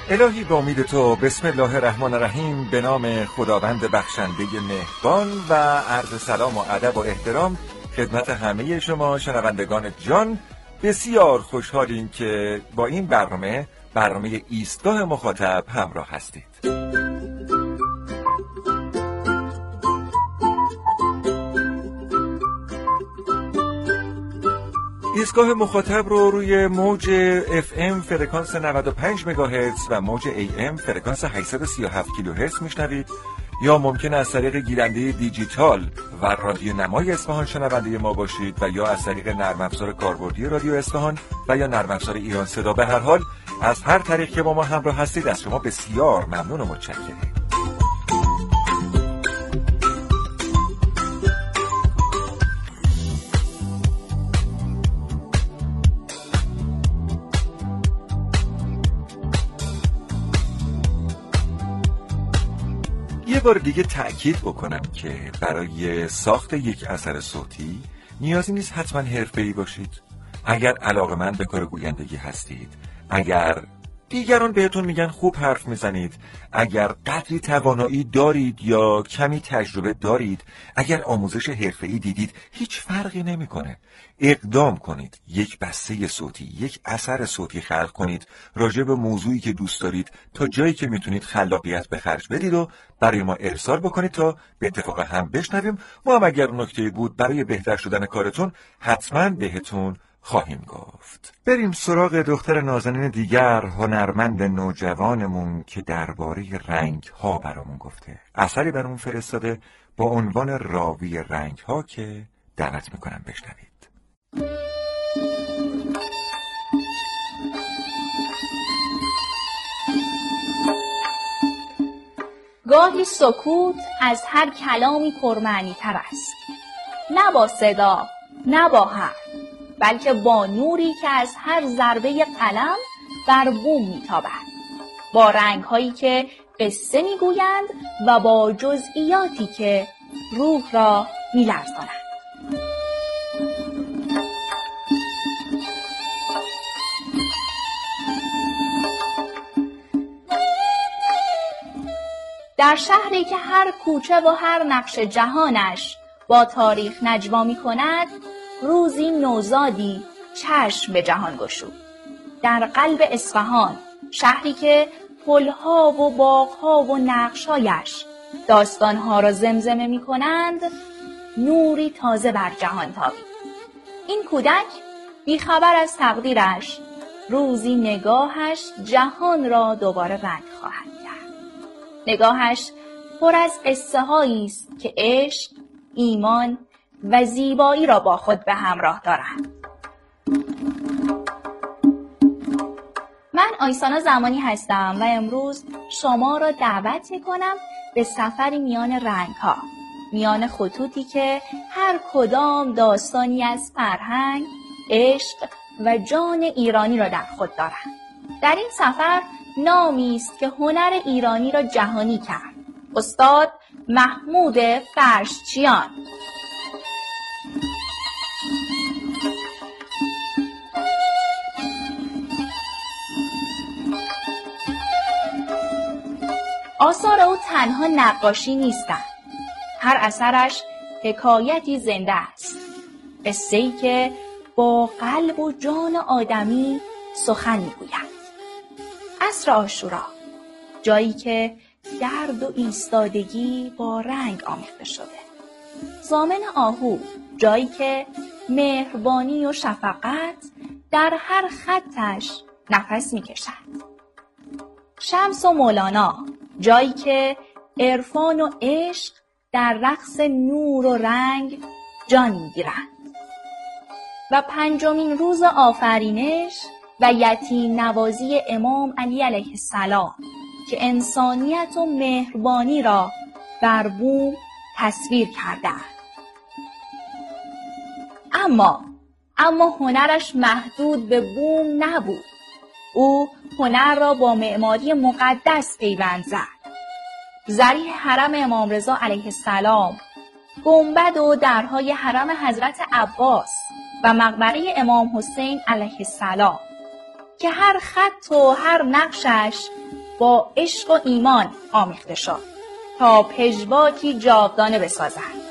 الهی به امید تو، بسم الله الرحمن الرحیم، به نام خداوند بخشنده مهربان و عرض سلام و ادب و احترام خدمت همه شما شنوندگان جان. بسیار خوشحالیم که با این برنامه ایستگاه مخاطب همراه هستید. ایستگاه مخاطب رو روی موج FM فرکانس 95 مگاهرتز و موج AM فرکانس 837 کیلوهرتز میشنوید، یا ممکن از طریق گیرنده دیجیتال و رادیو نمای اصفهان شنونده ما باشید، و یا از طریق نرم افزار کاربردی رادیو اصفهان و یا نرم افزار ایران صدا. به هر حال از هر طریق که با ما همراه هستید از شما بسیار ممنون و متشکرم. یه بار دیگه تأکید بکنم که برای ساخت یک اثر صوتی نیازی نیست حتما حرفه‌ای باشید. اگر علاقه‌مند به کار گویندگی هستید، اگر دیگران بهتون میگن خوب حرف میزنید، اگر قدری توانایی دارید یا کمی تجربه دارید، اگر آموزش حرفه‌ای دیدید، هیچ فرقی نمیکنه. اقدام کنید، یک بسته صوتی، یک اثر صوتی خلق کنید راجع به موضوعی که دوست دارید، تا جایی که میتونید خلاقیت به خرج بدید و برای ما ارسال بکنید تا به اتفاق هم بشنویم. ما هم اگر نکته‌ای بود برای بهتر شدن کارتون حتما بهتون خواهیم گفت. بریم سراغ دختر نازنین دیگر، هنرمند نوجوانمون که درباره رنگ ها برامون گفته. اثری برامون فرستاده با عنوان راوی رنگ ها که دعوت میکنم بشنوید. گاهی سکوت از هر کلامی پرمعنی تر است، نه با صدا، نه با حرف، بلکه با نوری که از هر ضربه قلم بر بوم میتابد، با رنگ‌هایی که قصه میگویند و با جزئیاتی که روح را میلرزانند. در شهری که هر کوچه و هر نقش جهانش با تاریخ نجوا می کند، روزی نوزادی چشم به جهان گشود. در قلب اصفهان، شهری که پلها و باغها و نقشایش داستانها را زمزمه می کنند، نوری تازه بر جهان تابید. این کودک بیخبر از تقدیرش، روزی نگاهش جهان را دوباره رنگ خواهد کرد. نگاهش پر از قصه هایی است که عشق، ایمان و زیبایی را با خود به همراه دارند. من آیسانا زمانی هستم و امروز شما را دعوت می‌کنم به سفری میان رنگ‌ها، میان خطوطی که هر کدام داستانی از فرهنگ، عشق و جان ایرانی را در خود دارند. در این سفر نامی است که هنر ایرانی را جهانی کرد. استاد محمود فرشچیان. آثار او تنها نقاشی نیستند. هر اثرش حکایتی زنده است. قصه‌ای که با قلب و جان آدمی سخن می‌گوید. عصر عاشورا، جایی که درد و ایستادگی با رنگ آمیخته شده. ضامن آهو، جایی که مهربانی و شفقت در هر خطش نفس می‌کشد. شمس و مولانا، جایی که عرفان و عشق در رقص نور و رنگ جان می‌گیرند. و پنجمین روز آفرینش و یتیم نوازی امام علی علیه السلام که انسانیت و مهربانی را بر بوم تصویر کرده. اما هنرش محدود به بوم نبود. او هنر را با معماری مقدس پیوند زد. ضریح حرم امام رضا علیه السلام، گنبد و درهای حرم حضرت عباس و مقبره امام حسین علیه السلام که هر خط و هر نقشش با عشق و ایمان آمیخته شد تا پژواکی جاودانه بسازد.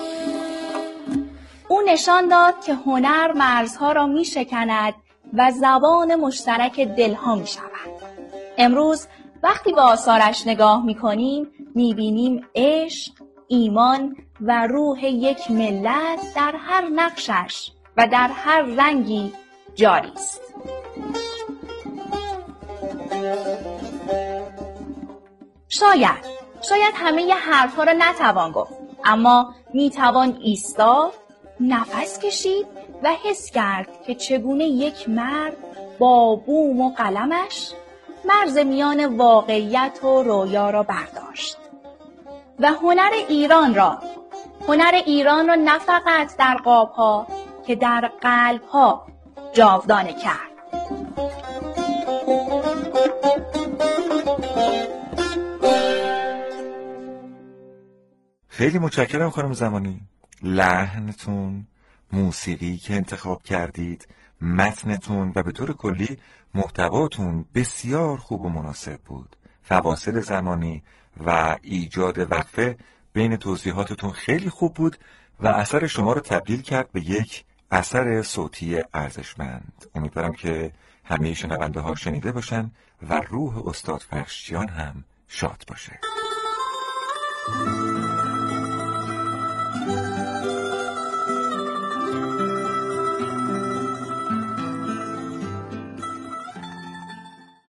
او نشان داد که هنر مرزها را می شکند و زبان مشترک دلها می شود. امروز وقتی به آثارش نگاه می کنیم می بینیم عشق، ایمان و روح یک ملت در هر نقشش و در هر رنگی جاری است. شاید همه ی حرفها را نتوان گفت، اما می توان ایستاد، نفس کشید و حس کرد که چگونه یک مرد با بوم و قلمش مرز میان واقعیت و رویا را برداشت و هنر ایران را نه فقط در قاب‌ها که در قلب‌ها جاودانه کرد. خیلی متشکرم خانم زمانی. لحنتون، موسیقی که انتخاب کردید، متنتون و به طور کلی محتواتون بسیار خوب و مناسب بود. فواصل زمانی و ایجاد وقفه بین توضیحاتتون خیلی خوب بود و اثر شما رو تبدیل کرد به یک اثر صوتی ارزشمند. امیدوارم که همه شنونده ها شنیده باشن و روح استاد فرشچیان هم شاد باشه.